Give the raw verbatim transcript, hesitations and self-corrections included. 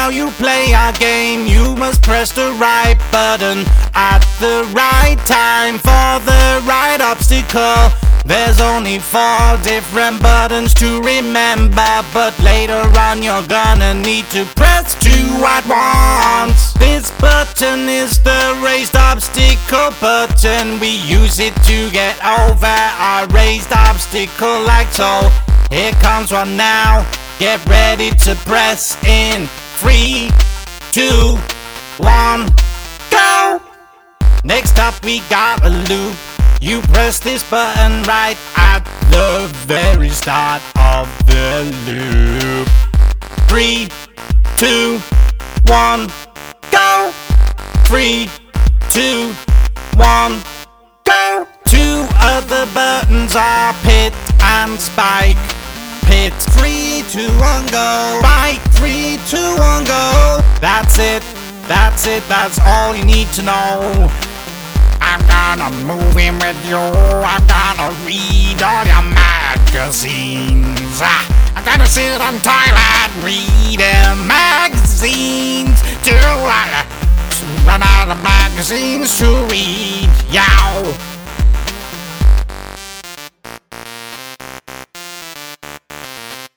how you play our game. You must press the right button at the right time for the right obstacle. There's only four different buttons to remember, but later on you're gonna need to press two at once. This button is the raised obstacle button. We use it to get over our raised obstacle like so. Here comes one now. Get ready to press in. Three, two, one, go! Next up we got a loop. You press this button right at the very start of the loop. Three, two, one, go! Three, two, one, go! Two other buttons are pit and spike. Pit, three, two, one, go. Spike, three, two, one, go. That's it, that's it, that's all you need to know. I'm gonna move in with you. I'm gonna read all your magazines. I'm gonna sit on toilet reading magazines till I run out of magazines to read. Yow.